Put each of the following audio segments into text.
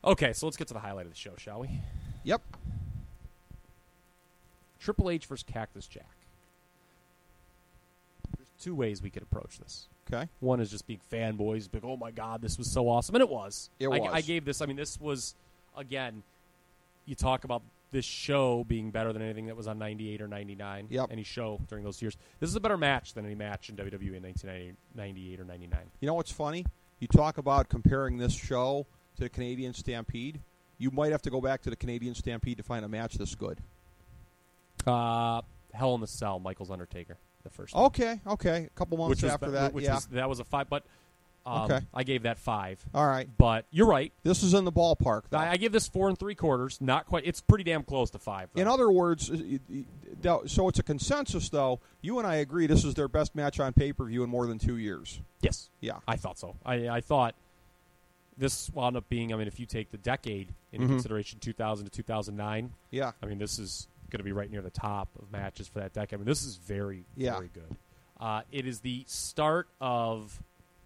Okay, so let's get to the highlight of the show, shall we? Yep. Triple H versus Cactus Jack. There's two ways we could approach this. Okay. One is just being fanboys, big, oh my God, this was so awesome. And it was. It was. I gave this, this was, again, you talk about this show being better than anything that was on 98 or 99. Yep. Any show during those years. This is a better match than any match in WWE in 1998 or 99. You know what's funny? You talk about comparing this show to the Canadian Stampede. You might have to go back to the Canadian Stampede to find a match this good. Hell in the Cell, Michael's Undertaker, the first one. Okay. A couple months after that, that was a 5, but okay. I gave that 5. All right. But you're right. This is in the ballpark, though. I give this 4 3/4. Not quite. It's pretty damn close to 5. Though. In other words, so it's a consensus, though. You and I agree this is their best match on pay-per-view in more than 2 years. Yes. Yeah. I thought so. I thought this wound up being, if you take the decade into consideration, 2000 to 2009, yeah. This is going to be right near the top of matches for that decade. This is very, very good. It is the start of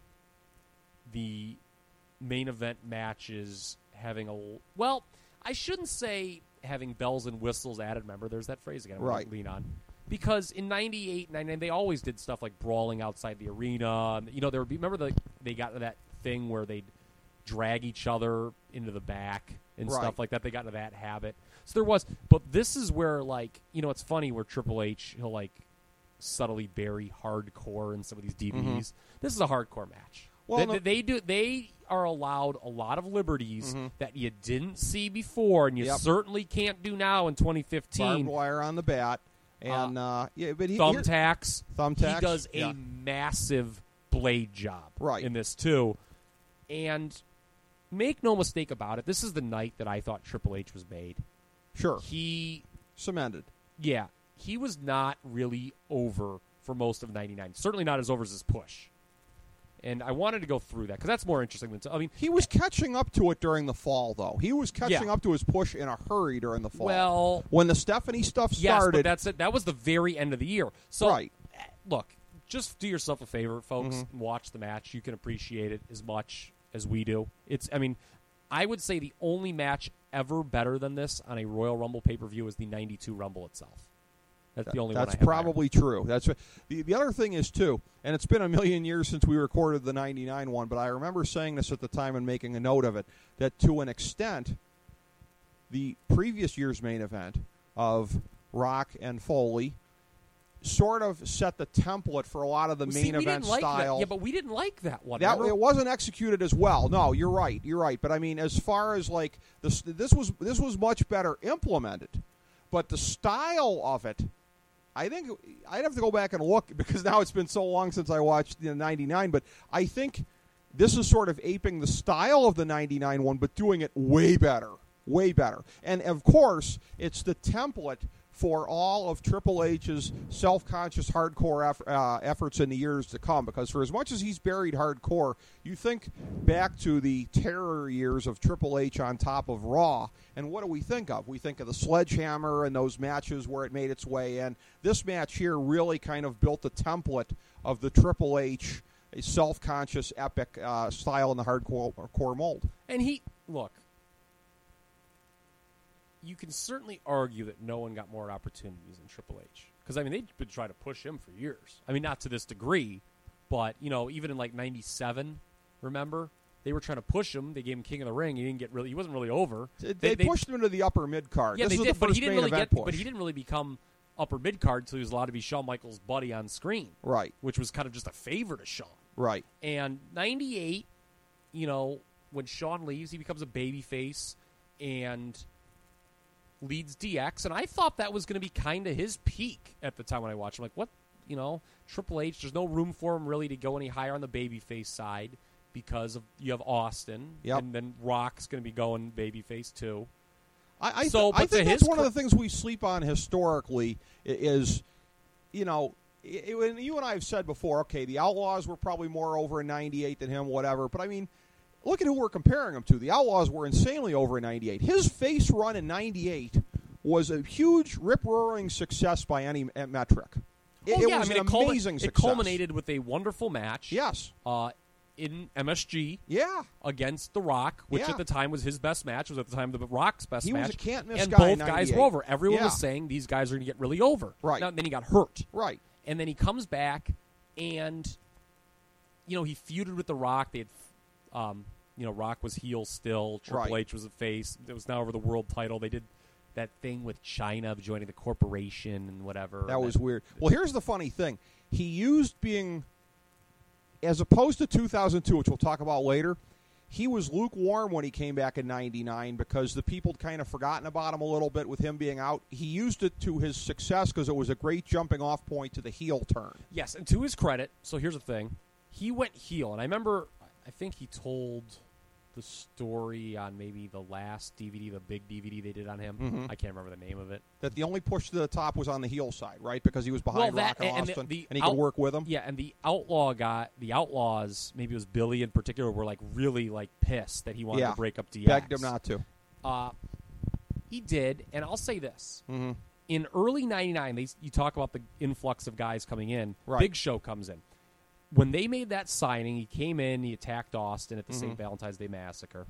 the main event matches having I shouldn't say having bells and whistles added. Remember, there's that phrase again I'm going to lean on. Because in 98, 99, they always did stuff like brawling outside the arena. There would be, they got to that thing where they'd drag each other into the back and stuff like that. They got into that habit. So there was, but this is where, it's funny where Triple H, he'll, subtly bury hardcore in some of these DVDs. This is a hardcore match. Well, they are allowed a lot of liberties that you didn't see before, and you certainly can't do now in 2015. Barbed wire on the bat, and but thumbtacks. Thumbtacks. He does a massive blade job in this too, and make no mistake about it. This is the night that I thought Triple H was made. Sure, he cemented. Yeah, he was not really over for most of '99. Certainly not as over as his push. And I wanted to go through that because that's more interesting than he was catching up to it during the fall, though. He was catching up to his push in a hurry during the fall. Well, when the Stephanie stuff started, but that's it. That was the very end of the year. So, look, just do yourself a favor, folks, and watch the match. You can appreciate it as much as we do. I would say the only match ever better than this on a Royal Rumble pay-per-view is the '92 Rumble itself. That's the only one. That's probably true. That's the other thing is too, and it's been a million years since we recorded the '99 one, but I remember saying this at the time and making a note of it, that to an extent, the previous year's main event of Rock and Foley sort of set the template for a lot of the main event style. Yeah, but we didn't like that one. It wasn't executed as well. No, you're right. But as far as this was much better implemented, but the style of it. I think I'd have to go back and look because now it's been so long since I watched the '99. But I think this is sort of aping the style of the '99 one, but doing it way better. And of course, it's the template for all of Triple H's self-conscious hardcore efforts in the years to come. Because for as much as he's buried hardcore, you think back to the terror years of Triple H on top of Raw, and what do we think of? We think of the Sledgehammer and those matches where it made its way in. This match here really kind of built the template of the Triple H self-conscious epic style in the hardcore mold. And you can certainly argue that no one got more opportunities than Triple H. Because, they've been trying to push him for years. Not to this degree, but, even in, '97, remember? They were trying to push him. They gave him King of the Ring. He wasn't really over. They pushed him into the upper mid-card. Yeah, this they was did, the first main event push. But he didn't really become upper mid-card until he was allowed to be Shawn Michaels' buddy on screen. Right. Which was kind of just a favor to Shawn. Right. And 98, when Shawn leaves, he becomes a babyface and leads DX, and I thought that was going to be kind of his peak at the time when I watched him. What, Triple H, there's no room for him really to go any higher on the babyface side because you have Austin, and then Rock's going to be going babyface too. I think that's one of the things we sleep on historically is, when you and I have said before, okay, the Outlaws were probably more over in '98 than him, whatever, but look at who we're comparing him to. The Outlaws were insanely over in '98. His face run in '98 was a huge, rip-roaring success by any metric. It was an amazing success. It culminated with a wonderful match. Yes. in MSG. Yeah. Against The Rock, which at the time was his best match. Was at the time The Rock's best match. He was a can't-miss and guy both guys were over. Everyone was saying these guys are going to get really over. Right. Now, then he got hurt. Right. And then he comes back, and he feuded with The Rock. They had, Rock was heel still. Triple H was a face. It was now over the world title. They did that thing with China joining the corporation and whatever. That was weird. Well, here's the funny thing. He used being, as opposed to 2002, which we'll talk about later, he was lukewarm when he came back in 99 because the people kind of forgotten about him a little bit with him being out. He used it to his success because it was a great jumping-off point to the heel turn. Yes, and to his credit, so here's the thing. He went heel, and I remember, I think he told the story on maybe the last DVD, the big DVD they did on him. Mm-hmm. I can't remember the name of it. That the only push to the top was on the heel side, right? Because he was behind Rock and Austin, and he could work with him. Yeah, and the Outlaws, maybe it was Billy in particular, were really pissed that he wanted to break up DX. Begged him not to. He did, and I'll say this. Mm-hmm. In early 99, you talk about the influx of guys coming in. Right. Big Show comes in. When they made that signing, he came in, he attacked Austin at the St. Valentine's Day Massacre.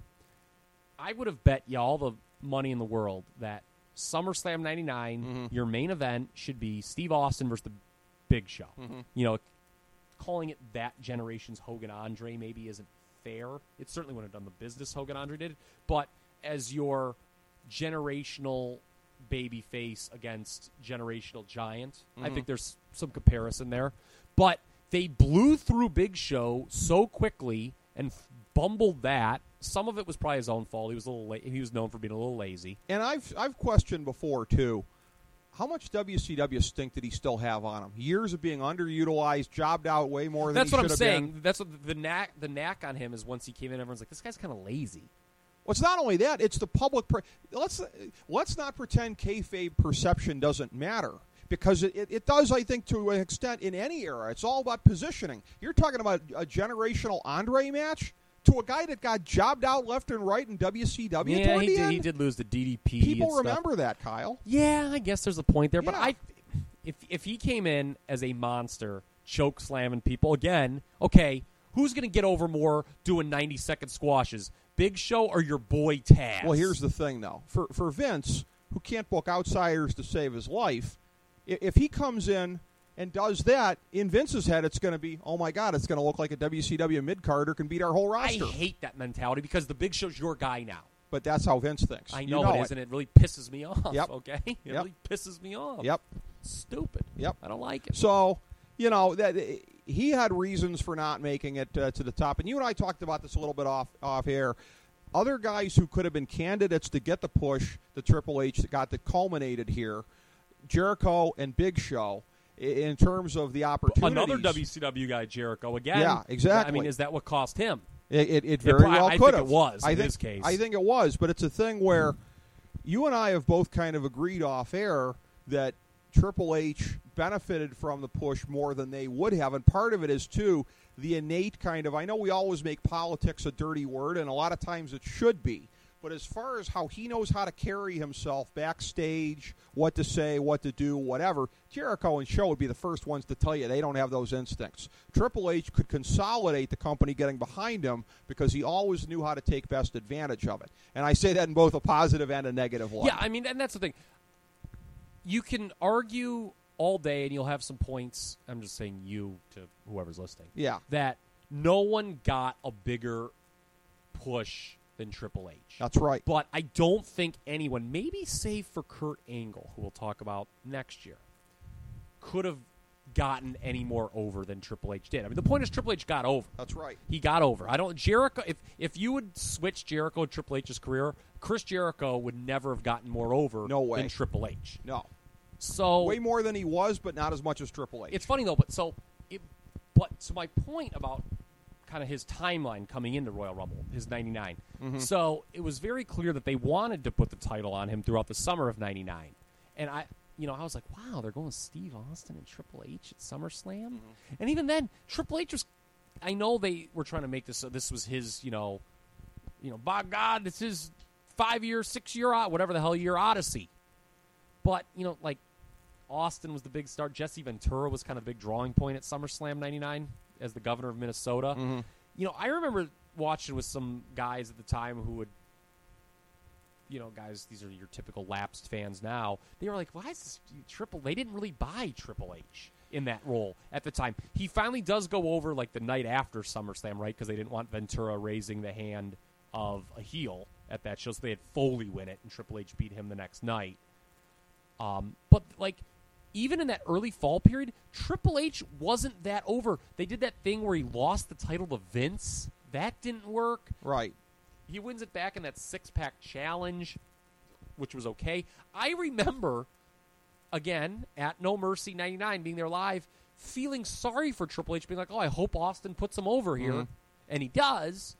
I would have bet you all the money in the world that SummerSlam 99, your main event should be Steve Austin versus the Big Show. Mm-hmm. Calling it that generation's Hogan Andre maybe isn't fair. It certainly wouldn't have done the business Hogan Andre did. But as your generational baby face against generational giant, I think there's some comparison there. But they blew through Big Show so quickly and bumbled that. Some of it was probably his own fault. He was a little he was known for being a little lazy. And I've questioned before too, how much WCW stink did he still have on him? Years of being underutilized, jobbed out way more than That's he what should I'm have saying. been. That's what the knack on him is. Once he came in, everyone's like, this guy's kind of lazy. Well, it's not only that; it's the public. Let's not pretend kayfabe perception doesn't matter. Because it does, I think, to an extent in any era. It's all about positioning. You're talking about a generational Andre match to a guy that got jobbed out left and right in WCW. Yeah, he did lose the DDP. People remember that, Kyle. Yeah, I guess there's a point there. Yeah. But if he came in as a monster, choke slamming people again, okay, who's going to get over more doing 90-second squashes? Big Show or your boy Taz? Well, here's the thing, though. For Vince, who can't book outsiders to save his life, if he comes in and does that, in Vince's head, it's going to be, oh, my God, it's going to look like a WCW mid-carder can beat our whole roster. I hate that mentality because the Big Show's your guy now. But that's how Vince thinks. I know, it is, and it really pisses me off, okay? It really pisses me off. Yep. Stupid. Yep. I don't like it. So, that he had reasons for not making it to the top. And you and I talked about this a little bit off air. Other guys who could have been candidates to get the push, the Triple H that got that culminated here, Jericho and Big Show, in terms of the opportunities. Another WCW guy, Jericho, again. Yeah, exactly. I mean, is that what cost him? It very well could have. I think it was in this case. I think it was, but it's a thing where you and I have both kind of agreed off air that Triple H benefited from the push more than they would have, and part of it is, too, the innate kind of, I know we always make politics a dirty word, and a lot of times it should be, but as far as how he knows how to carry himself backstage, what to say, what to do, whatever, Jericho and Show would be the first ones to tell you they don't have those instincts. Triple H could consolidate the company getting behind him because he always knew how to take best advantage of it. And I say that in both a positive and a negative light. Yeah, I mean, and that's the thing. You can argue all day, and you'll have some points, I'm just saying you to whoever's listening, that no one got a bigger push than Triple H. That's right. But I don't think anyone, maybe save for Kurt Angle, who we'll talk about next year, could have gotten any more over than Triple H did. I mean, the point is Triple H got over. That's right. He got over. Jericho, if you would switch Jericho and Triple H's career, Chris Jericho would never have gotten more over than Triple H. No. So way more than he was, but not as much as Triple H. It's funny though, so my point about kind of his timeline coming into Royal Rumble, his 99. Mm-hmm. So it was very clear that they wanted to put the title on him throughout the summer of 99. And I was like, wow, they're going Steve Austin and Triple H at SummerSlam? Mm-hmm. And even then, Triple H was, I know they were trying to make this, this was his, by God, it's his 5-year, 6-year, whatever the hell year odyssey. But, Austin was the big star. Jesse Ventura was kind of a big drawing point at SummerSlam 99 as the governor of Minnesota. Mm-hmm. I remember watching with some guys at the time who would, guys, these are your typical lapsed fans now. They were like, why is this they didn't really buy Triple H in that role at the time. He finally does go over like the night after SummerSlam, right? Because they didn't want Ventura raising the hand of a heel at that show, so they had Foley win it, and Triple H beat him the next night. But like, even in that early fall period, Triple H wasn't that over. They did that thing where he lost the title to Vince. That didn't work. Right. He wins it back in that six-pack challenge, which was okay. I remember, again, at No Mercy 99, being there live, feeling sorry for Triple H, being like, I hope Austin puts him over here. Mm-hmm. And he does.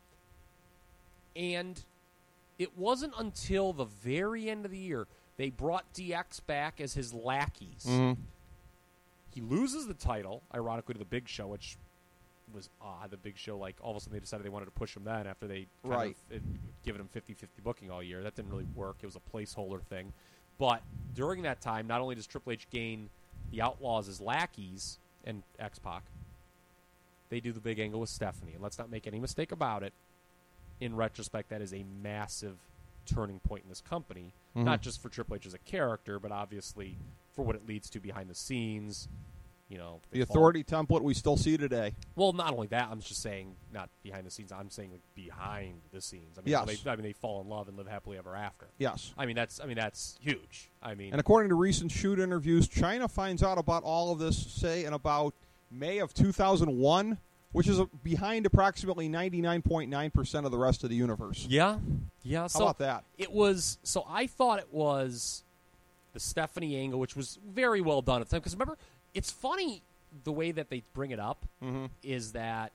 And it wasn't until the very end of the year they brought DX back as his lackeys. Mm-hmm. He loses the title, ironically, to the Big Show, which was odd. The Big Show, like, all of a sudden they decided they wanted to push him then after they kind of given him 50-50 booking all year. That didn't really work. It was a placeholder thing. But during that time, not only does Triple H gain the Outlaws as lackeys and X-Pac, they do the big angle with Stephanie. And let's not make any mistake about it. In retrospect, that is a massive turning point in this company. Mm-hmm. Not just for Triple H as a character, but obviously for what it leads to behind the scenes. The authority template we still see today. Well, not only that, I'm just saying not behind the scenes. I'm saying like behind the scenes. I mean, yes. They fall in love and live happily ever after. Yes. I mean that's huge. And according to recent shoot interviews, China finds out about all of this, say, in about May of 2001, which is behind approximately 99.9% of the rest of the universe. Yeah. How about that? So I thought it was the Stephanie angle, which was very well done at the time. Because remember, it's funny the way that they bring it up mm-hmm. is that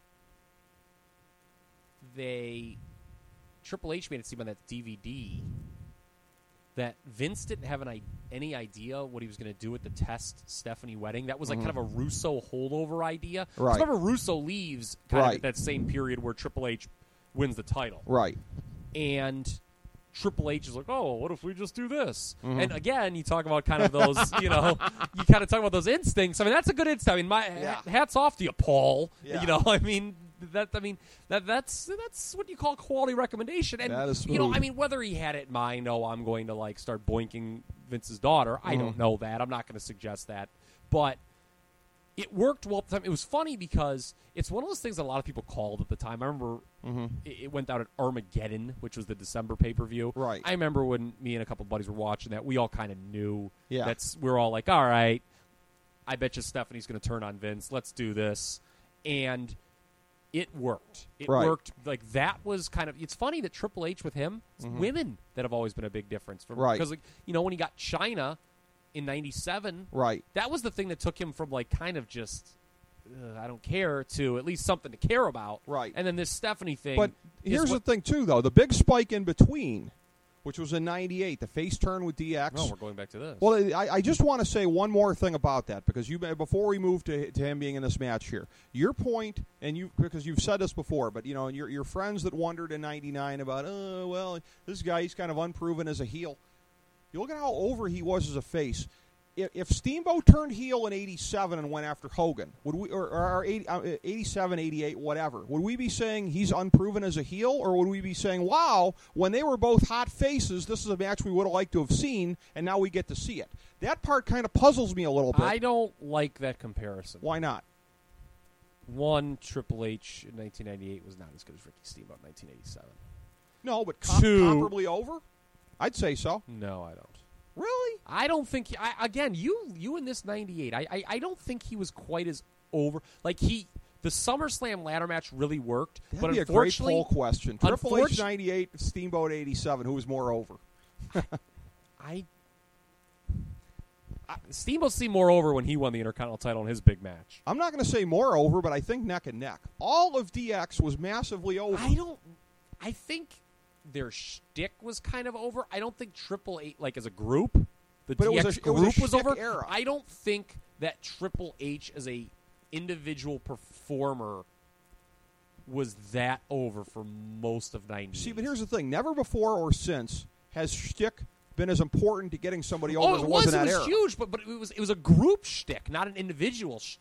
Triple H made it seem on that DVD that Vince didn't have any idea what he was going to do with the Test Stephanie wedding. That was like mm-hmm. kind of a Russo holdover idea. Right. Remember, Russo leaves kind of at that same period where Triple H wins the title. Right. And Triple H is like, what if we just do this? Mm-hmm. And again, you talk about kind of those, you kind of talk about those instincts. I mean, that's a good instinct. I mean, hats off to you, Paul. Yeah. That's what you call quality recommendation. And that is smooth. whether he had it in mind, I'm going to like start boinking Vince's daughter. I don't know that. I'm not going to suggest that. But it worked well at the time. It was funny because it's one of those things that a lot of people called at the time. I remember mm-hmm. it went out at Armageddon, which was the December pay-per-view. Right. I remember when me and a couple of buddies were watching that, we all kind of knew. Yeah. We're all like, all right, I bet you Stephanie's going to turn on Vince. Let's do this. And it worked. It worked. Like, that was kind of... It's funny that Triple H with him, it's mm-hmm. women that have always been a big difference. Right. Because, when he got China in 97, right, that was the thing that took him from, like, kind of just... I don't care to at least something to care about. Right. And then this Stephanie thing. But here's the thing, too, though. The big spike in between, which was in 98, the face turn with DX. No, we're going back to this. Well, I just want to say one more thing about that, because before we move to him being in this match here, your point, because you've said this before, but, your friends that wondered in 99 about, this guy, he's kind of unproven as a heel. You look at how over he was as a face. If Steamboat turned heel in 87 and went after Hogan, would we, or 87, 88, whatever, would we be saying he's unproven as a heel, or would we be saying, wow, when they were both hot faces, this is a match we would have liked to have seen, and now we get to see it? That part kind of puzzles me a little bit. I don't like that comparison. Why not? One, Triple H in 1998 was not as good as Ricky Steamboat in 1987. No, but comparably over? I'd say so. No, I don't. Really? I don't think. You in this 98. I don't think he was quite as over. Like the SummerSlam ladder match really worked. That'd be a great poll question. Triple H 98, Steamboat 87. Who was more over? Steamboat seemed more over when he won the Intercontinental title in his big match. I'm not going to say more over, but I think neck and neck. All of DX was massively over. I think their shtick was kind of over. I don't think Triple H, like as a group, DX group was over. Era. I don't think that Triple H as a individual performer was that over for most of 90s. See, but here's the thing. Never before or since has shtick been as important to getting somebody over as it was in that era. It was huge, but it was a group shtick, not an individual shtick.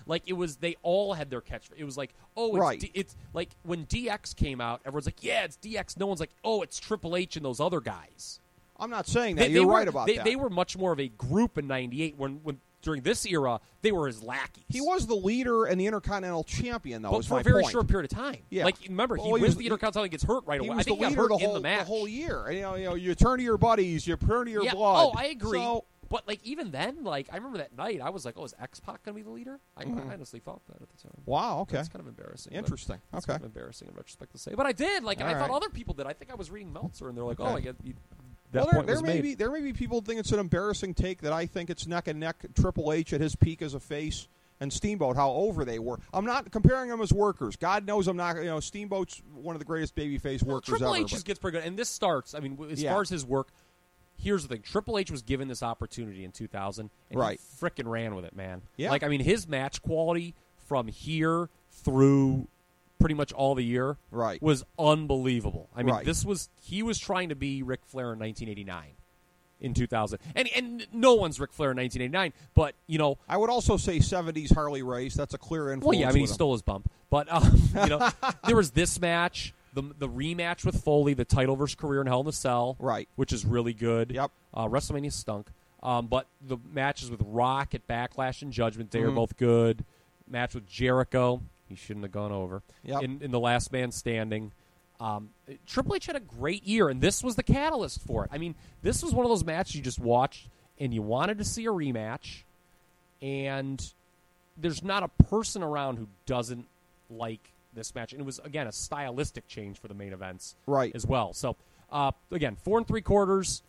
Like it was, they all had their catchphrase. It was like, oh, it's, Right. it's like when DX came out, everyone's like, yeah, it's DX. No one's like, oh, it's Triple H and those other guys. I'm not saying that. You're right about that. They were much more of a group in '98 when during this era, they were his lackeys. He was the leader and the Intercontinental Champion, though. But for a very short period of time. Yeah. Like, remember, he wins the Intercontinental and gets hurt right away. I think he got hurt in the match. The whole year. And, you turn to your buddies, you turn to your blood. Oh, I agree. So, but, like, even then, like, I remember that night, I was like, oh, is X-Pac going to be the leader? I honestly thought that at the time. Wow, okay. That's kind of embarrassing. Interesting. It's Okay. kind of embarrassing in retrospect to say. But I did. Like, and I thought right. other people did. I think I was reading Meltzer, and they're like, Okay. oh, I get there may be people think it's an embarrassing take that I think it's neck and neck Triple H at his peak as a face and Steamboat, how over they were. I'm not comparing them as workers. God knows I'm not. Steamboat's one of the greatest babyface workers Triple ever. H just gets pretty good, and this starts. I mean, as far as his work, here's the thing: Triple H was given this opportunity in 2000, and he frickin' ran with it, man. Yeah. Like, I mean, his match quality from here through pretty much all the year was unbelievable. I mean, he was trying to be Ric Flair in 1989. In 2000, and no one's Ric Flair in 1989, but I would also say 70s Harley Race. That's a clear influence. Well, yeah, I mean he stole his bump, but there was this match, the rematch with Foley, the title versus career in Hell in a Cell, which is really good. Yep, WrestleMania stunk, but the matches with Rock at Backlash and Judgment Day are both good. Match with Jericho, he shouldn't have gone over. Yep. In the Last Man Standing. Triple H had a great year, and this was the catalyst for it. I mean, this was one of those matches you just watched, and you wanted to see a rematch, and there's not a person around who doesn't like this match. And it was, again, a stylistic change for the main events as well. So, again, 4 3/4.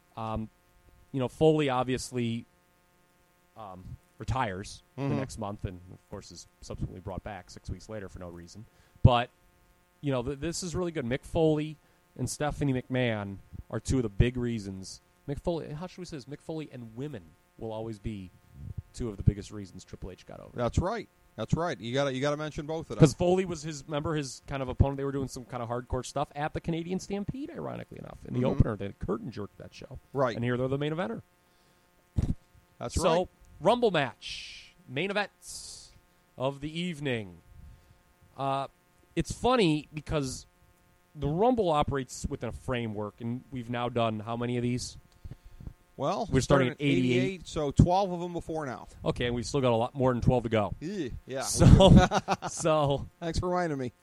Foley obviously retires the next month, and, of course, is subsequently brought back 6 weeks later for no reason. But this is really good. Mick Foley and Stephanie McMahon are two of the big reasons. Mick Foley, how should we say this? Mick Foley and women will always be two of the biggest reasons Triple H got over. That's right. You got to mention both of them. Because Foley was his kind of opponent. They were doing some kind of hardcore stuff at the Canadian Stampede, ironically enough. In the opener, they curtain jerked that show. Right. And here they're the main eventer. That's right. So, Rumble match. Main events of the evening. It's funny because the Rumble operates within a framework, and we've now done how many of these? Well, we're starting at 88, so 12 of them before now. Okay, and we've still got a lot more than 12 to go. Yeah. So thanks for reminding me.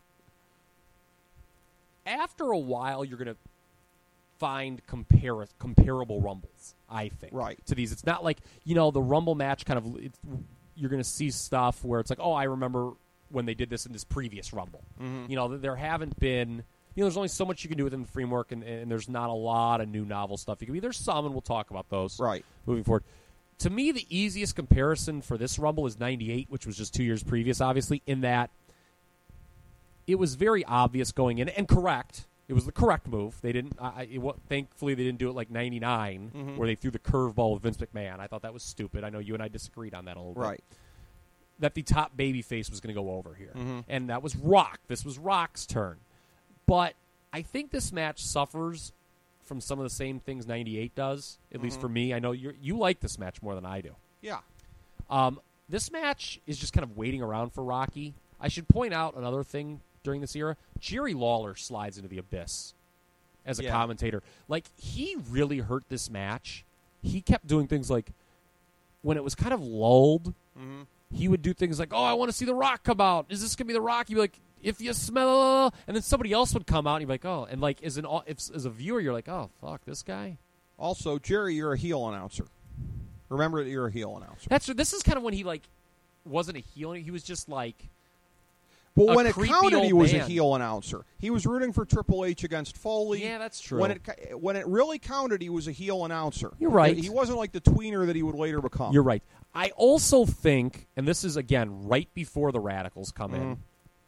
After a while, you're going to find comparable Rumbles, I think, to these. It's not like, the Rumble match kind of, you're going to see stuff where it's like, oh, I remember when they did this in this previous Rumble. There haven't been, there's only so much you can do within the framework, and there's not a lot of new novel stuff. You can be, there's some, and we'll talk about those moving forward. To me, the easiest comparison for this Rumble is 98, which was just 2 years previous, obviously, in that it was very obvious going in, and correct. It was the correct move. They didn't. Thankfully, they didn't do it like 99, where they threw the curveball with Vince McMahon. I thought that was stupid. I know you and I disagreed on that a little bit. That the top babyface was going to go over here. And that was Rock. This was Rock's turn. But I think this match suffers from some of the same things 98 does, at least for me. I know you like this match more than I do. Yeah. This match is just kind of waiting around for Rocky. I should point out another thing during this era. Jerry Lawler slides into the abyss as a commentator. Like, he really hurt this match. He kept doing things like, when it was kind of lulled, he would do things like, oh, I want to see The Rock come out. Is this going to be The Rock? He'd be like, if you smell, and then somebody else would come out, and you'd be like, oh, and like, as a viewer, you're like, oh, fuck, this guy. Also, Jerry, you're a heel announcer. Remember that you're a heel announcer. This is kind of when he, like, wasn't a heel. He was just, like, but when it counted, he was a heel announcer. He was rooting for Triple H against Foley. Yeah, that's true. When it really counted, he was a heel announcer. You're right. He wasn't like the tweener that he would later become. You're right. I also think, and this is, again, right before the Radicals come in,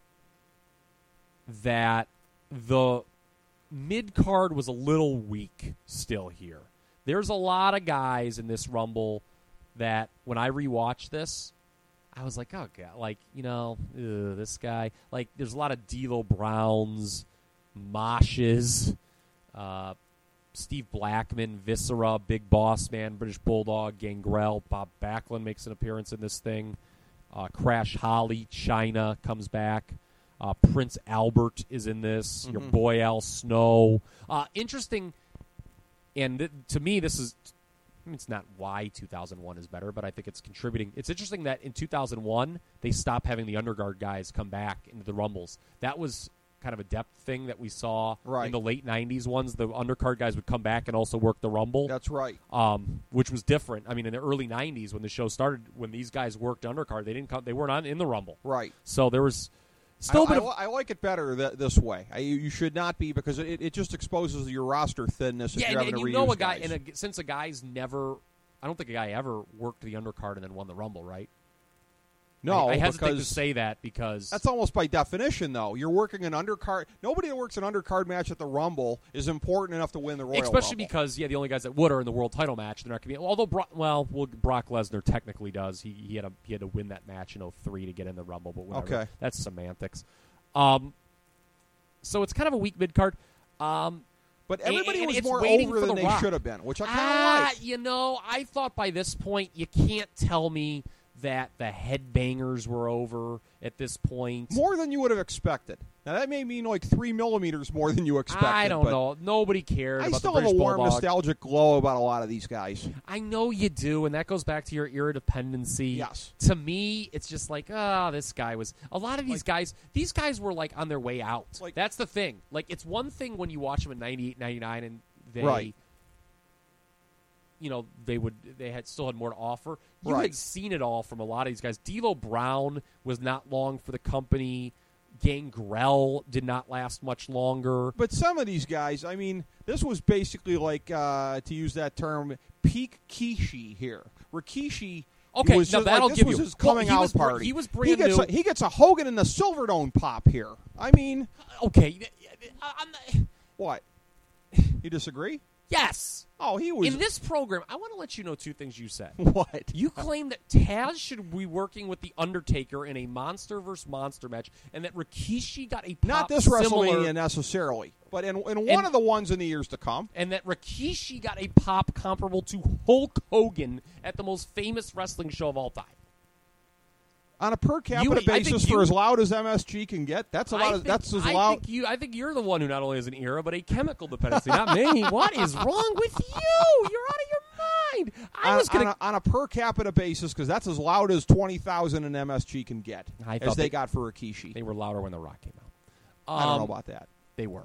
that the mid-card was a little weak still here. There's a lot of guys in this Rumble that, when I rewatch this, I was like, oh, God, like, this guy. Like, there's a lot of D'Lo Browns, Moshes, Steve Blackman, Viscera, Big Boss Man, British Bulldog, Gangrel. Bob Backlund makes an appearance in this thing. Crash Holly, China comes back. Prince Albert is in this. Your boy Al Snow. Interesting, and to me, this is. It's not why 2001 is better, but I think it's contributing. It's interesting that in 2001 they stopped having the undercard guys come back into the Rumbles. That was kind of a depth thing that we saw in the late 90s ones. The undercard guys would come back and also work the Rumble. That's right. Which was different. I mean, in the early 90s when the show started, when these guys worked undercard, they didn't come. They weren't in the Rumble. Right. So there was still a bit I like it better this way. You should not be, because it just exposes your roster thinness if you're having to reuse know a guys. guy, since a guy's never, I don't think a guy ever worked the undercard and then won the Rumble, right? No, I hesitate to say that because that's almost by definition, though. You're working an undercard. Nobody that works an undercard match at the Rumble is important enough to win the Royal Especially Rumble. because, the only guys that would are in the world title match. They're not going to be. Although, Brock Lesnar technically does. He had to win that match in 2003 to get in the Rumble, but whatever. Okay. That's semantics. So it's kind of a weak mid card. But everybody was it's more waiting over for than The they Rock. should have been, which I kind of like. I thought by this point you can't tell me that the headbangers were over at this point. More than you would have expected. Now, that may mean like 3 millimeters more than you expected. I don't know. Nobody cared. I about still the have a British warm, Bulldog. nostalgic glow about a lot of these guys. I know you do, and that goes back to your era dependency. Yes. To me, it's just like, this guy was. A lot of these guys, were like on their way out. That's the thing. Like, it's one thing when you watch them in 98, 99, and they. Right. They still had more to offer. You had seen it all from a lot of these guys. D'Lo Brown was not long for the company. Gangrel did not last much longer. But some of these guys, I mean, this was basically like, to use that term, peak Kishi here. Rikishi Okay, was now just, that'll this give was you. his coming out party. He was brand new. He gets a Hogan in the Silverdome pop here. I mean, okay, what? You disagree? Yes. Oh, he was in this program. I want to let you know two things you said. What? You claim that Taz should be working with the Undertaker in a monster versus monster match, and that Rikishi got a pop not this similar, WrestleMania necessarily, but in one of the ones in the years to come, and that Rikishi got a pop comparable to Hulk Hogan at the most famous wrestling show of all time. On a per capita basis, for as loud as MSG can get, that's a lot. That's as loud. I think you're the one who not only has an era, but a chemical dependency. Not me. What is wrong with you? You're out of your mind. On a per capita basis, because that's as loud as 20,000 in MSG can get, as they got for Rikishi. They were louder when The Rock came out. I don't know about that. They were.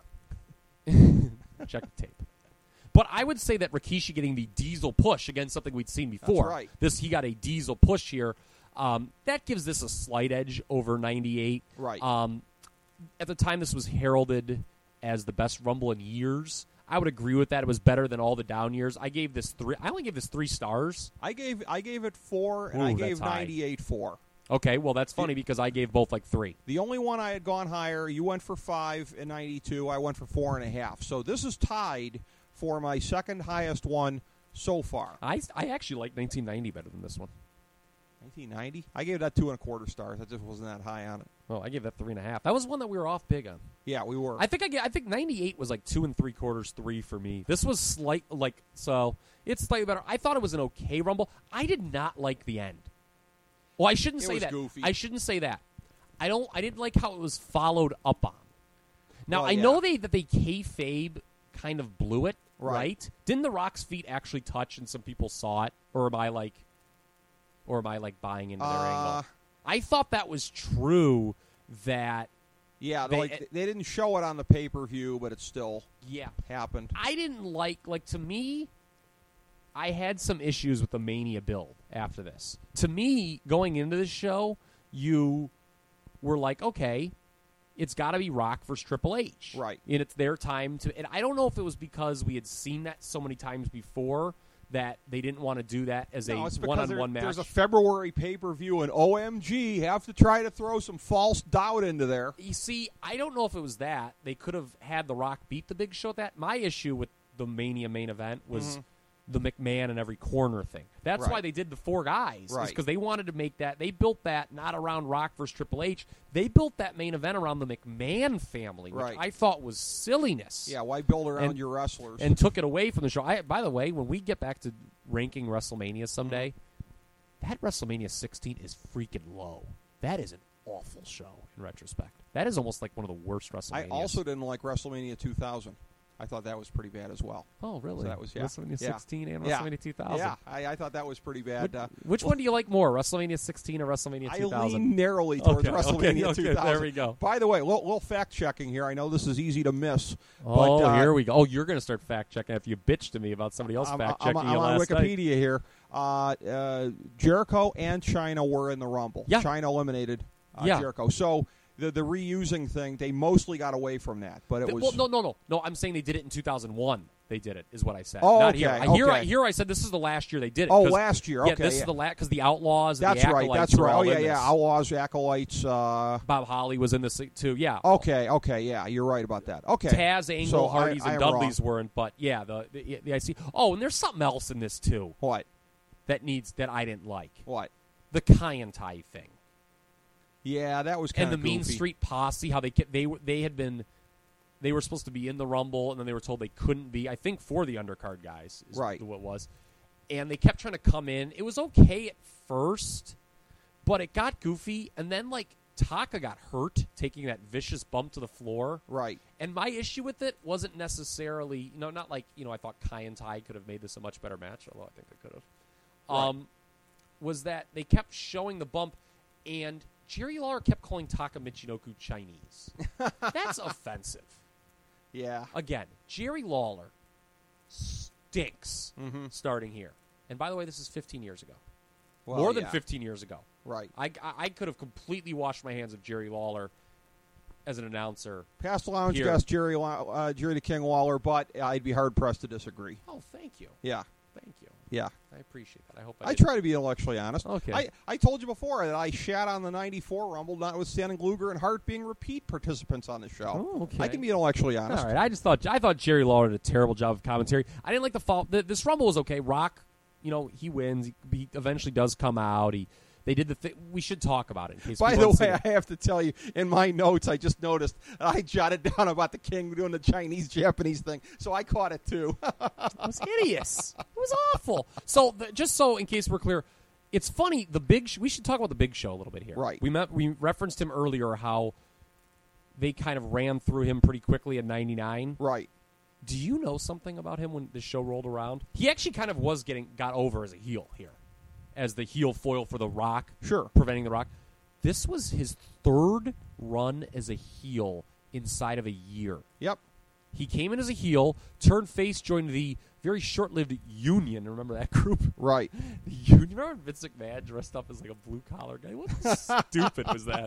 Check the tape. But I would say that Rikishi getting the diesel push against something we'd seen before. That's right. He got a diesel push here. That gives this a slight edge over 98. Right. At the time, this was heralded as the best Rumble in years. I would agree with that. It was better than all the down years. I gave this 3. I only gave this 3 stars. I gave it 4, and I gave 98 4. Okay, well, that's funny because I gave both like 3. The only one I had gone higher, you went for 5 in 92. I went for 4.5. So this is tied for my second highest one so far. I actually like 1990 better than this one. 1990? I gave that 2.25 stars. I just wasn't that high on it. Well, I gave that 3.5. That was one that we were off big on. Yeah, we were. I think 98 was like 2.75, 3 for me. This was so it's slightly better. I thought it was an okay Rumble. I did not like the end. Well, I shouldn't say that. Goofy. I shouldn't say that. I didn't like how it was followed up on. Now well, I know that they kayfabe kind of blew it, right? Didn't The Rock's feet actually touch and some people saw it, or am I buying into their angle? I thought that was true. That they didn't show it on the pay-per-view, but it still happened. I didn't like to me. I had some issues with the Mania build after this. To me, going into this show, you were like, okay, it's got to be Rock versus Triple H, right? And it's their time to. And I don't know if it was because we had seen that so many times before that they didn't want to do that as a one-on-one match. There's a February pay-per-view, and OMG have to try to throw some false doubt into there. You see, I don't know if it was that. They could have had The Rock beat the Big Show at that. My issue with the Mania main event was the McMahon in every corner thing. That's why they did the 4 guys. Right. Because they wanted to make that. They built that not around Rock versus Triple H. They built that main event around the McMahon family, which I thought was silliness. Yeah, why build around your wrestlers? And took it away from the show. By the way, when we get back to ranking WrestleMania someday, that WrestleMania 16 is freaking low. That is an awful show in retrospect. That is almost like one of the worst WrestleManias. I also didn't like WrestleMania 2000. I thought that was pretty bad as well. Oh, really? So that was WrestleMania 16 and WrestleMania 2000. Yeah, I thought that was pretty bad. Which one do you like more, WrestleMania 16 or WrestleMania 2000? I lean narrowly towards WrestleMania 2000. There we go. By the way, little fact checking here. I know this is easy to miss. Oh, but, here we go. Oh, you're going to start fact checking if you bitch to me about somebody else fact checking you last night. I'm on Wikipedia here. Jericho and China were in the Rumble. Yeah. China eliminated Jericho. So the reusing thing, they mostly got away from that. But it was no. I'm saying they did it in 2001. They did it, is what I said. Oh, Not okay. Here I said this is the last year they did it. Oh, last year. Okay, yeah, this is the last because the Outlaws and that's the Acolytes. That's right. Were all in this. Outlaws, Acolytes. Bob Holly was in this too. Yeah. Okay. Yeah, you're right about that. Okay. Taz, Angle, so Hardys, and Dudleys wrong. weren't, but yeah, the I see. Oh, and there's something else in this too. What? That I didn't like. What? The Kaientai thing. Yeah, that was kind of goofy. And the Mean Street Posse, how they were supposed to be in the Rumble, and then they were told they couldn't be. I think for the undercard guys, is what it was. And they kept trying to come in. It was okay at first, but it got goofy. And then Taka got hurt taking that vicious bump to the floor. Right. And my issue with it wasn't necessarily, not like I thought Kaientai could have made this a much better match, although I think they could have. Right. Was that they kept showing the bump, and Jerry Lawler kept calling Taka Michinoku Chinese. That's offensive. Yeah. Again, Jerry Lawler stinks starting here. And by the way, this is 15 years ago. Well, more than 15 years ago. Right. I could have completely washed my hands of Jerry Lawler as an announcer. Past lounge guest Jerry the King Lawler, but I'd be hard-pressed to disagree. Oh, thank you. Yeah. Thank you. Yeah. I appreciate that. I try to be intellectually honest. Okay. I told you before that I shat on the 94 Rumble, notwithstanding Luger and Hart being repeat participants on the show. Oh, okay. I can be intellectually honest. All right. I thought Jerry Lawler did a terrible job of commentary. I didn't like the fall. This Rumble was okay. Rock, he wins. He eventually does come out. They did the thing. We should talk about it. In case By the way, I have to tell you, in my notes, I just noticed I jotted down about the King doing the Chinese-Japanese thing, so I caught it too. It was hideous. It was awful. So, just so in case we're clear, it's funny. We should talk about the Big Show a little bit here. Right. We referenced him earlier. How they kind of ran through him pretty quickly in '99. Right. Do you know something about him when the show rolled around? He actually kind of got over as a heel here. As the heel foil for The Rock. Sure. Preventing The Rock. This was his third run as a heel inside of a year. Yep. He came in as a heel, turned face, joined the very short-lived Union. Remember that group? Right. The Union. Remember Vince McMahon dressed up as a blue-collar guy? What stupid was that?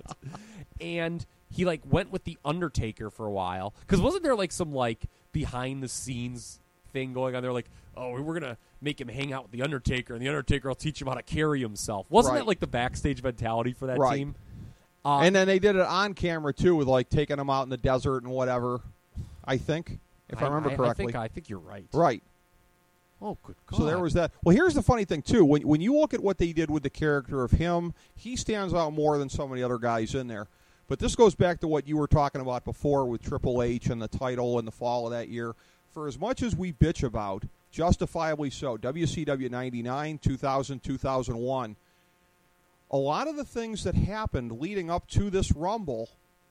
And he went with The Undertaker for a while. Because wasn't there some behind-the-scenes thing going on there? We're going to make him hang out with The Undertaker, and The Undertaker will teach him how to carry himself. Wasn't that the backstage mentality for that team? And then they did it on camera, too, with taking him out in the desert and whatever, I think, if I remember correctly. I think you're right. Right. Oh, good God. So there was that. Well, here's the funny thing, too. When you look at what they did with the character of him, he stands out more than so many other guys in there. But this goes back to what you were talking about before with Triple H and the title and the fall of that year. For as much as we bitch about, justifiably so, WCW 99, 2000, 2001, a lot of the things that happened leading up to this Rumble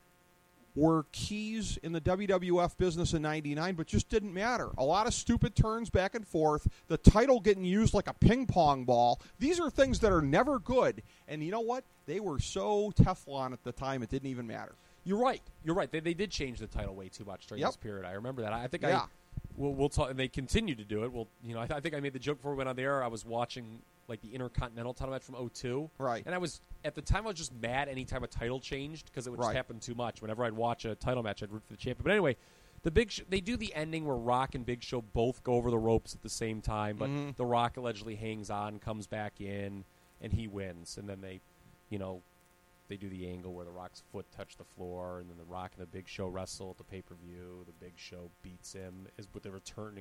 were keys in the WWF business in 99, but just didn't matter. A lot of stupid turns back and forth, the title getting used like a ping pong ball. These are things that are never good. And you know what? They were so Teflon at the time, it didn't even matter. You're right. They did change the title way too much during this period. I remember that. I think we'll talk, and they continue to do it. Well, I think I made the joke before we went on the air. I was watching the Intercontinental title match from 2002. Right. And at the time I was just mad anytime a title changed because it would just happen too much. Whenever I'd watch a title match, I'd root for the champion. But anyway, they do the ending where Rock and Big Show both go over the ropes at the same time, but The Rock allegedly hangs on, comes back in, and he wins. And then they do the angle where the Rock's foot touched the floor, and then the Rock and the Big Show wrestle at the pay-per-view. The Big Show beats him with the returning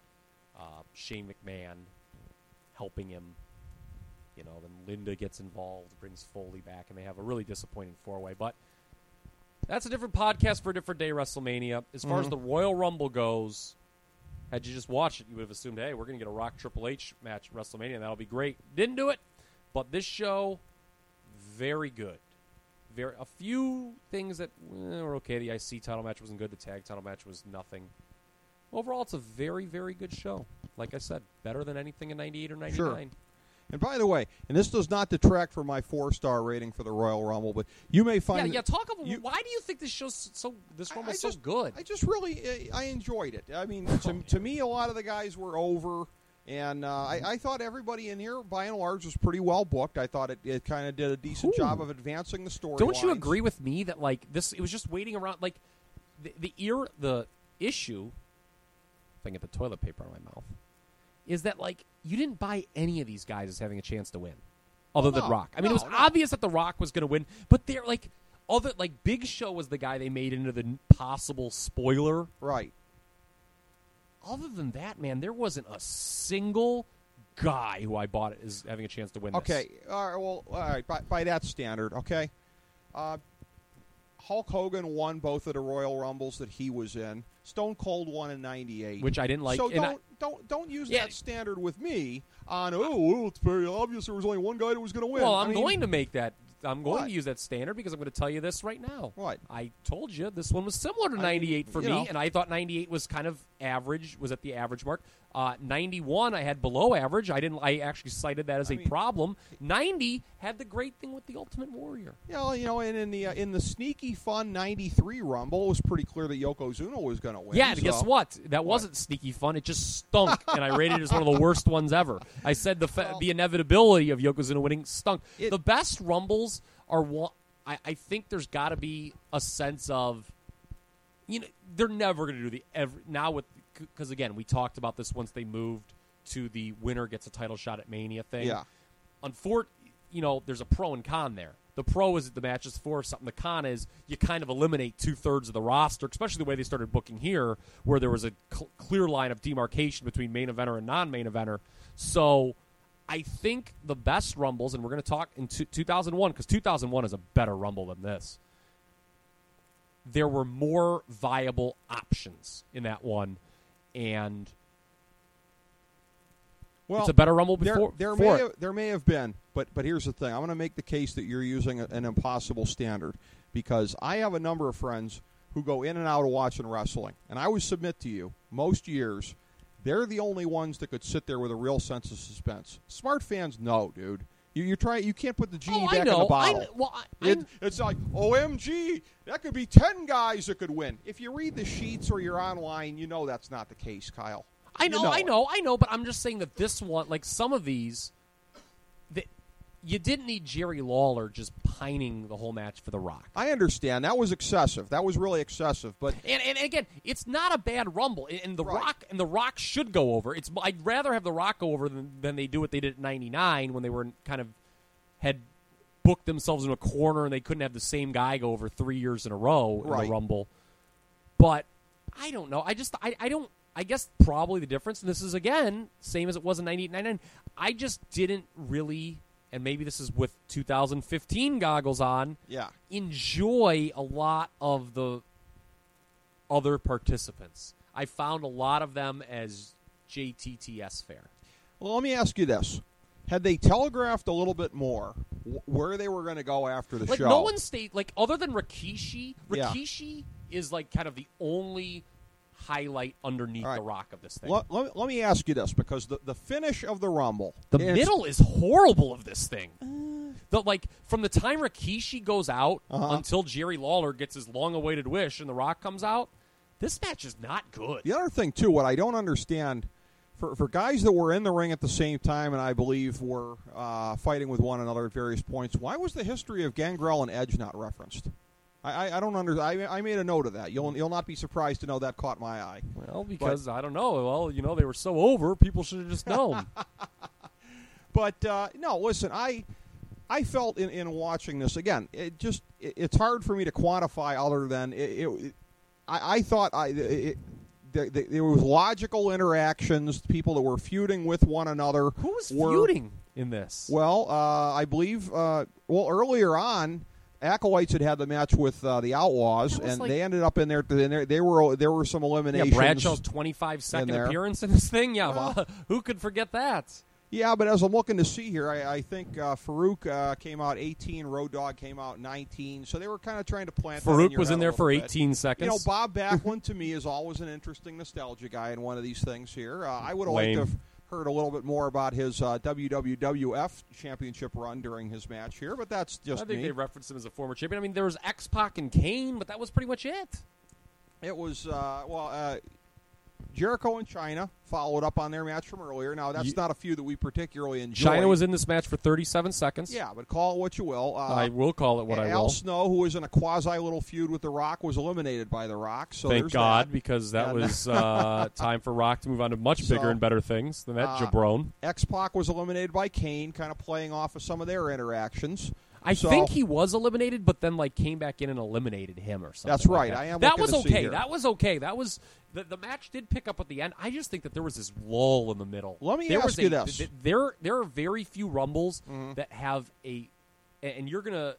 Shane McMahon helping him. Then Linda gets involved, brings Foley back, and they have a really disappointing four-way. But that's a different podcast for a different day, WrestleMania. As far as the Royal Rumble goes, had you just watched it, you would have assumed, hey, we're going to get a Rock Triple H match at WrestleMania, and that'll be great. Didn't do it. But this show, very good. A few things that were okay. The IC title match wasn't good. The tag title match was nothing. Overall, it's a very, very good show. Like I said, better than anything in 98 or 99. Sure. And by the way, and this does not detract from my 4-star rating for the Royal Rumble, but you may find talk about why do you think this Rumble's so good? I just really I enjoyed it. I mean, to me, a lot of the guys were over, and I thought everybody in here, by and large, was pretty well booked. I thought it kind of did a decent job of advancing the story. Don't you agree with me that like this? It was just waiting around. Like the issue. If I can get the toilet paper on my mouth. Is that, like, you didn't buy any of these guys as having a chance to win, other than Rock. I mean, it was obvious that The Rock was going to win, but they're, like, Big Show was the guy they made into the possible spoiler. Right. Other than that, man, there wasn't a single guy who I bought as having a chance to win this. Okay, all right, by that standard, okay? Hulk Hogan won both of the Royal Rumbles that he was in. Stone Cold won in '98, which I didn't like. So don't use that standard with me on. It's very obvious there was only one guy that was going to win. Well, I'm going to make that. I'm going to use that standard because I'm going to tell you this right now. What? I told you this one was similar to 98 for me, and I thought 98 was kind of average, was at the average mark. 91 I had below average. I actually cited that as a problem. 90 had the great thing with the Ultimate Warrior. And in the sneaky fun 93 Rumble, it was pretty clear that Yokozuna was going to win. Yeah, guess what? That wasn't sneaky fun. It just stunk, and I rated it as one of the worst ones ever. I said the inevitability of Yokozuna winning stunk. The best Rumbles are one. I think there's got to be a sense of, they're never going to do because again, we talked about this once they moved to the winner gets a title shot at Mania thing. Yeah. There's a pro and con there. The pro is that the match is for something. The con is you kind of eliminate 2/3 of the roster, especially the way they started booking here, where there was a clear line of demarcation between main eventer and non-main eventer. So I think the best Rumbles, and we're going to talk in 2001, because 2001 is a better Rumble than this. There were more viable options in that one, and it's a better Rumble before. There may have been, but here's the thing. I'm going to make the case that you're using an impossible standard, because I have a number of friends who go in and out of watching wrestling, and I would submit to you, most years, they're the only ones that could sit there with a real sense of suspense. Smart fans know, dude. You can't put the genie back in the bottle. It's like, OMG, that could be 10 guys that could win. If you read the sheets or you're online, you know that's not the case, Kyle. I know, but I'm just saying that this one, like some of these, that you didn't need Jerry Lawler just pining the whole match for The Rock. I understand. That was excessive. That was really excessive. But and again, it's not a bad Rumble. And The Rock should go over. I'd rather have The Rock go over than they do what they did at 99 when they were had booked themselves in a corner and they couldn't have the same guy go over 3 years in a row in the Rumble. But I don't know. I guess probably the difference, and this is, again, same as it was in 98, 99, I just didn't really, and maybe this is with 2015 goggles on, enjoy a lot of the other participants. I found a lot of them as JTTS fare. Well, let me ask you this. Had they telegraphed a little bit more where they were going to go after the show? No one stayed, other than Rikishi. Rikishi is, kind of the only highlight underneath The Rock of this thing. Let me ask you this, because the finish of the Rumble... The middle is horrible of this thing. From the time Rikishi goes out until Jerry Lawler gets his long-awaited wish and The Rock comes out, this match is not good. The other thing, too, what I don't understand... For guys that were in the ring at the same time and I believe were fighting with one another at various points, why was the history of Gangrel and Edge not referenced? I don't understand. I made a note of that. You'll not be surprised to know that caught my eye. Well, because I don't know. Well, they were so over, people should have just known. But no, listen. I felt in watching this again. It's hard for me to quantify other than I thought there was logical interactions, people that were feuding with one another. Who was feuding in this? Well, I believe, earlier on, Acolytes had the match with the Outlaws, and they ended up in there. There were some eliminations. Yeah, Bradshaw's 25-second appearance in this thing? Yeah, well, who could forget that? Yeah, but as I'm looking to see here, I think Farouk came out 18, Road Dogg came out 19, so they were kind of trying to plant. Farouk was in there for 18 bit. seconds. You know, Bob Backlund to me is always an interesting nostalgia guy in one of these things here. I would have liked to have heard a little bit more about his WWF championship run during his match here, but that's just I think me. they referenced him as a former champion. I mean, there was X-Pac and Kane, but that was pretty much it. It was, Jericho and China followed up on their match from earlier. Now, that's not a feud that we particularly enjoy. China was in this match for 37 seconds. Yeah, but call it what you will. I will call it what I will. Al Snow, who was in a quasi-little feud with The Rock, was eliminated by The Rock. So thank God, because that was time for Rock to move on to much bigger and better things than that jabron. X-Pac was eliminated by Kane, kind of playing off of some of their interactions. I think he was eliminated, but then came back in and eliminated him or something. That's right. Like that. I am. That was okay. Here. That was okay. That was the match did pick up at the end. I just think that there was this lull in the middle. Let me ask you this: there are very few Rumbles that have and you're gonna,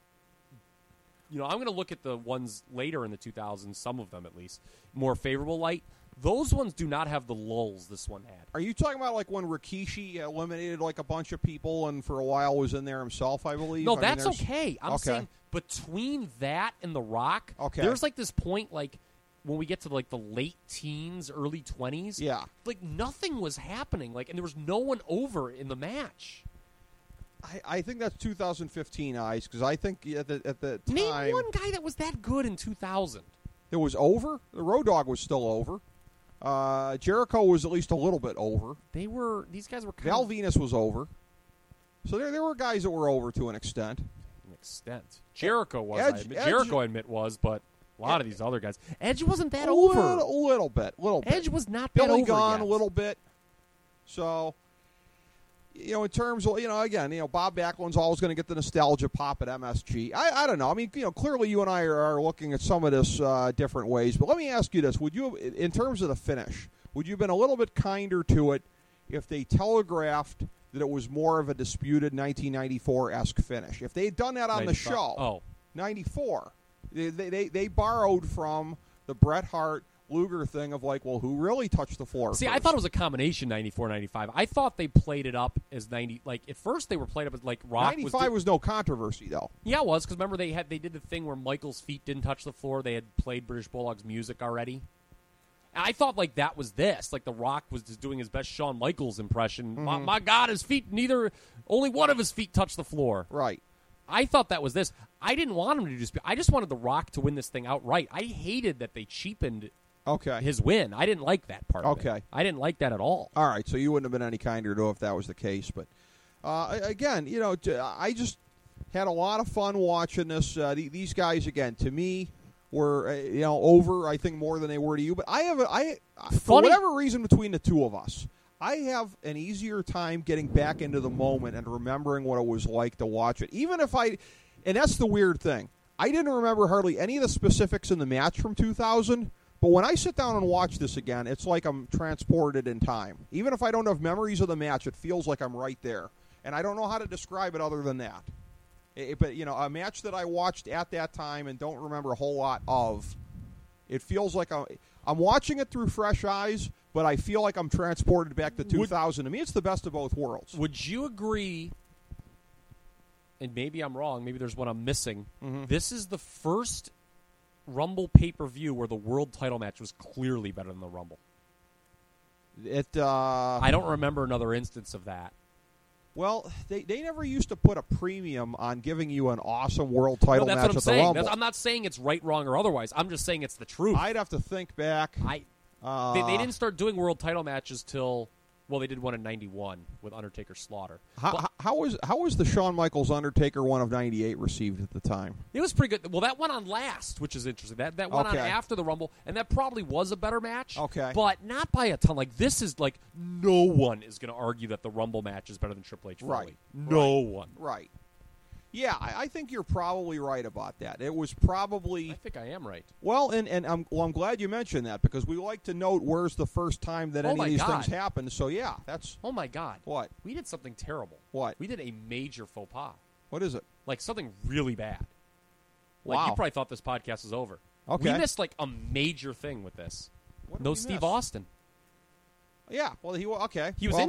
I'm gonna look at the ones later in the 2000s, some of them at least, more favorable light. Those ones do not have the lulls this one had. Are you talking about like when Rikishi eliminated like a bunch of people and for a while was in there himself, I believe? No, that's okay. I'm saying between that and The Rock, there's like this point like when we get to like the late teens, early 20s. Yeah. Like nothing was happening. Like, and there was no one over in the match. I think that's 2015 eyes because I think at the time. Name one guy that was that good in 2000. It was over. The Road Dogg was still over. Jericho was at least a little bit over. These guys were Val Venus was over. So there were guys that were over to an extent. Jericho was. Jericho, I admit, was, but a lot of these other guys. Edge wasn't that over. A little bit. Edge was not that over. Billy Gunn, yet. a little bit. So, in terms of, again, Bob Backlund's always going to get the nostalgia pop at MSG. I don't know. I mean, clearly you and I are looking at some of this different ways. But let me ask you this. Would you, in terms of the finish, would you have been a little bit kinder to it if they telegraphed that it was more of a disputed 1994-esque finish? If they had done that on the show, 94, they borrowed from the Bret Hart Luger thing of like, well, who really touched the floor? See, first? I thought it was a combination 94, 95. I thought they played it up as 90. Like at first, they were played up as like Rock. 95 was no controversy though. Yeah, it was because remember they did the thing where Michael's feet didn't touch the floor. They had played British Bulldog's music already. I thought like that was this. Like The Rock was just doing his best Shawn Michaels impression. Mm-hmm. My God, his feet only one of his feet touched the floor. Right. I thought that was this. I didn't want him to just. I just wanted The Rock to win this thing outright. I hated that they cheapened. His win. I didn't like that part of it. I didn't like that at all. All right, so you wouldn't have been any kinder to if that was the case. But, again, I just had a lot of fun watching this. These guys, again, to me, were, over, I think, more than they were to you. But for whatever reason between the two of us, I have an easier time getting back into the moment and remembering what it was like to watch it. Even if and that's the weird thing. I didn't remember hardly any of the specifics in the match from 2000. But when I sit down and watch this again, it's like I'm transported in time. Even if I don't have memories of the match, it feels like I'm right there. And I don't know how to describe it other than that. But, a match that I watched at that time and don't remember a whole lot of, it feels like I'm watching it through fresh eyes, but I feel like I'm transported back to 2000. To me, it's the best of both worlds. Would you agree, and maybe I'm wrong, maybe there's one I'm missing, mm-hmm. This is the first Rumble pay-per-view where the world title match was clearly better than the Rumble. I don't remember another instance of that. Well, they never used to put a premium on giving you an awesome world title match at the Rumble. I'm not saying it's right, wrong, or otherwise. I'm just saying it's the truth. I'd have to think back. They didn't start doing world title matches till... Well, they did one in 91 with Undertaker Slaughter. How was the Shawn Michaels Undertaker one of 98 received at the time? It was pretty good. Well, that went on last, which is interesting. That went on after the Rumble, and that probably was a better match. Okay. But not by a ton. Like, this is like, no one is going to argue that the Rumble match is better than Triple H Foley. Right. No one. Right. Yeah, I think you're probably right about that. It was probably... I think I am right. Well, and I'm glad you mentioned that because we like to note where's the first time that any of these things happened. So, yeah, that's... Oh, my God. What? We did something terrible. What? We did a major faux pas. What is it? Like something really bad. Like wow. You probably thought this podcast was over. Okay. We missed like a major thing with this. No Steve Austin. Yeah, well, he was injured. He was injured.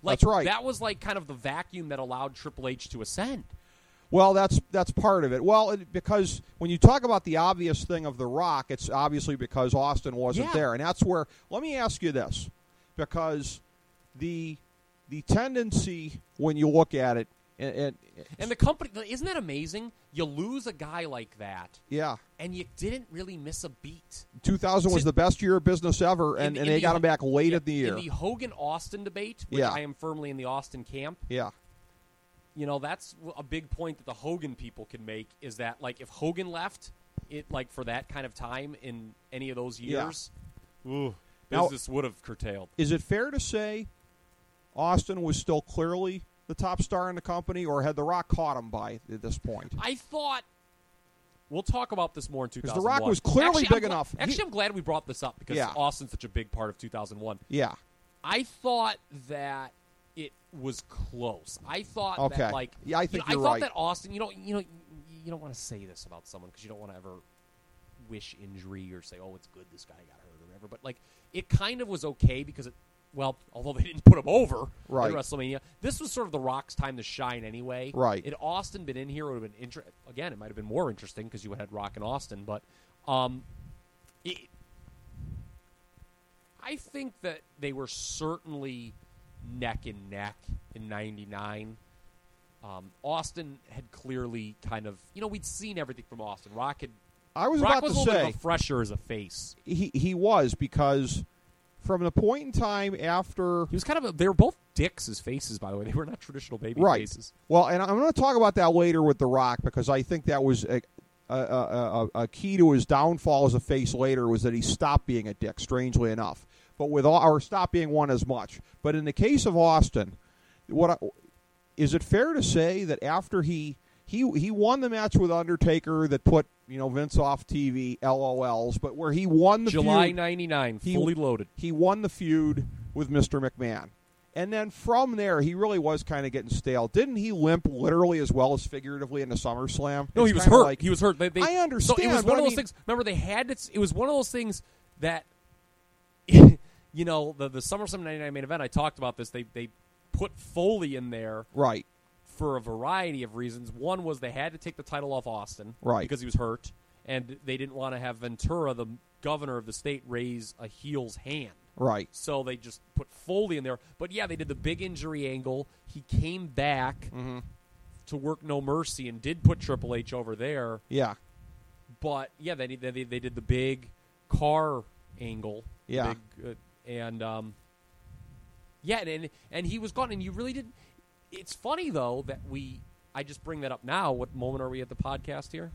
Like, that's right. That was like kind of the vacuum that allowed Triple H to ascend. Well, that's part of it. Well, because when you talk about the obvious thing of The Rock, it's obviously because Austin wasn't there. And that's where, let me ask you this, because the tendency when you look at it, and the company, isn't that amazing? You lose a guy like that. Yeah. And you didn't really miss a beat. 2000 was the best year of business ever, and they got him back late in the year. In the Hogan-Austin debate, which I am firmly in the Austin camp. Yeah. You know, that's a big point that the Hogan people can make, is that, like, if Hogan left, it like for that kind of time in any of those years, business would have curtailed. Is it fair to say Austin was still clearly the top star in the company, or had The Rock caught him by at this point? I thought, we'll talk about this more in 2001. Because The Rock was clearly big enough. Actually, I'm glad we brought this up, because Austin's such a big part of 2001. Yeah. I thought that it was close. I thought that, like, I think I you're thought right. that Austin, you don't want to say this about someone because you don't want to ever wish injury or say, oh, it's good this guy got hurt or whatever. But like, it kind of was okay because although they didn't put him over in WrestleMania, this was sort of The Rock's time to shine anyway. Right. Had Austin been in here, it would have been again, it might have been more interesting because you had Rock and Austin, but I think that they were certainly neck and neck in '99. Austin had clearly kind of, we'd seen everything from Austin. Rock was a little bit of a fresher as a face. He was, because from the point in time after he was they were both dicks as faces, by the way. They were not traditional baby faces. Well, and I'm going to talk about that later with The Rock, because I think that was a key to his downfall as a face later, was that he stopped being a dick, strangely enough. But or stopped being one as much. But in the case of Austin, is it fair to say that after he won the match with Undertaker that put Vince off TV, LOLs, but where he won the July feud, '99, fully loaded. He won the feud with Mr. McMahon. And then from there, he really was kind of getting stale. Didn't he limp literally as well as figuratively into SummerSlam? No, he was hurt. He was hurt. I understand. So it was one of those things. Remember, they had it was one of those things that, the SummerSlam '99 main event. I talked about this. They put Foley in there, right, for a variety of reasons. One was they had to take the title off Austin, right, because he was hurt, and they didn't want to have Ventura, the governor of the state, raise a heel's hand. Right. So they just put Foley in there. But, yeah, they did the big injury angle. He came back to work No Mercy and did put Triple H over there. Yeah. But, yeah, they did the big car angle. Yeah. And he was gone. And you really didn't. It's funny, though, that I just bring that up now. What moment are we at the podcast here?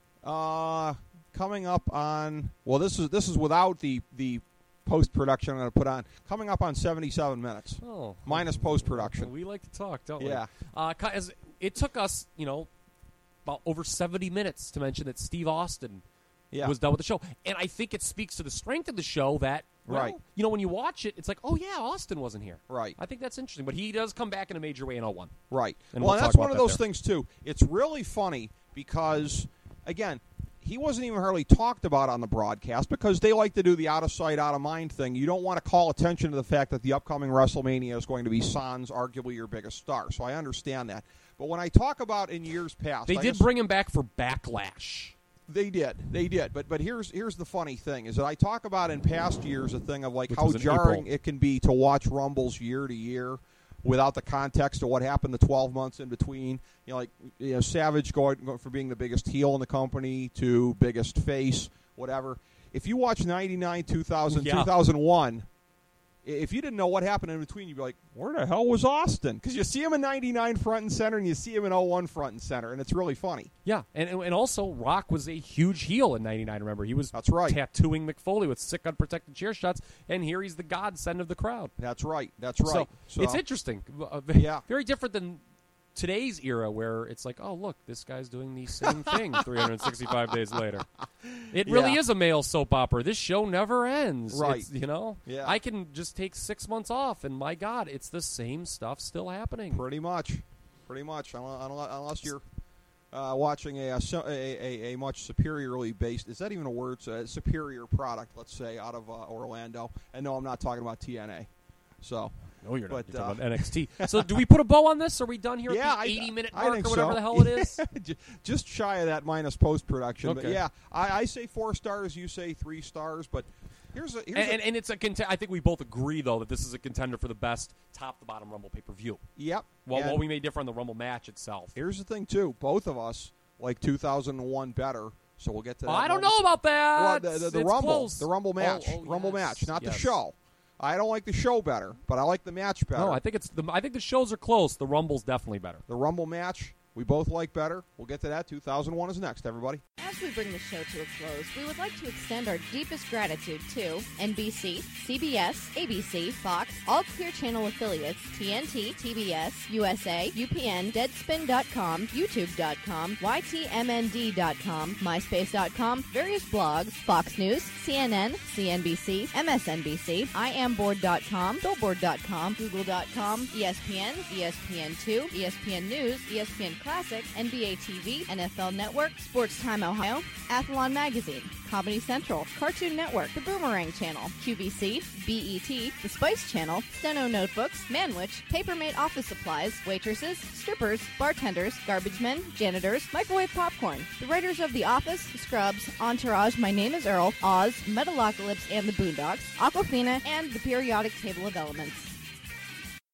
Coming up on, well, this is without the post-production I'm going to put on. Coming up on 77 minutes. Oh. Minus post-production. We like to talk, don't we? Yeah. It took us, about over 70 minutes to mention that Steve Austin was done with the show. And I think it speaks to the strength of the show that, when you watch it, it's like, oh, yeah, Austin wasn't here. Right. I think that's interesting. But he does come back in a major way in 01. Right. And well, that's one of those things, too. It's really funny because, again, he wasn't even hardly talked about on the broadcast because they like to do the out-of-sight, out-of-mind thing. You don't want to call attention to the fact that the upcoming WrestleMania is going to be Sans, arguably your biggest star. So I understand that. But when I talk about in years past... They did bring him back for Backlash. They did. But here's the funny thing, is that I talk about in past years a thing of like how jarring it can be to watch Rumbles year to year without the context of what happened the 12 months in between. Savage going from being the biggest heel in the company to biggest face, whatever. If you watch 99, 2000, 2001, if you didn't know what happened in between, you'd be like, where the hell was Austin? Because you see him in 99 front and center, and you see him in 01 front and center, and it's really funny. Yeah, and also Rock was a huge heel in 99, remember. He was tattooing McFoley with sick, unprotected chair shots, and here he's the godsend of the crowd. That's right. So it's interesting. Very different than today's era where it's like, oh, look, this guy's doing the same thing 365 days later. It really is a male soap opera. This show never ends. Right. I can just take 6 months off, and my God, it's the same stuff still happening. Pretty much. Unless you're watching a much superiorly based, is that even a word? Superior product, let's say, out of Orlando. And no, I'm not talking about TNA. So... No, you're not. But, you're talking about NXT. So do we put a bow on this? Are we done here yeah, at the 80-minute I mark think or whatever so. the hell it is? Just shy of that minus post-production. Okay. But yeah, I say 4 stars, you say 3 stars, but here's and it's a I think we both agree, though, that this is a contender for the best top-to-bottom Rumble pay-per-view. Yep. While we may differ on the Rumble match itself. Here's the thing, too. Both of us like 2001 better, so we'll get to that. I don't know about that. Well, the it's Rumble. close. The Rumble match. Rumble match, not yes. the show. I don't like the show better, but I like the match better. No, I think the shows are close. The Rumble's definitely better. The Rumble match, we both like better. We'll get to that. 2001 is next, everybody. As we bring the show to a close, we would like to extend our deepest gratitude to NBC, CBS, ABC, Fox, all Clear Channel affiliates, TNT, TBS, USA, UPN, Deadspin.com, YouTube.com, YTMND.com, MySpace.com, various blogs, Fox News, CNN, CNBC, MSNBC, IamBoard.com, Billboard.com, Google.com, ESPN, ESPN2, ESPN News, ESPN Classic, NBA TV, NFL Network, Sports Time Ohio, Athlon Magazine, Comedy Central, Cartoon Network, The Boomerang Channel, QVC, BET, The Spice Channel, Steno Notebooks, Manwich, Papermate Office Supplies, waitresses, strippers, bartenders, garbage men, janitors, microwave popcorn, the writers of The Office, Scrubs, Entourage, My Name is Earl, Oz, Metalocalypse and the Boondocks, Aquafina, and The Periodic Table of Elements.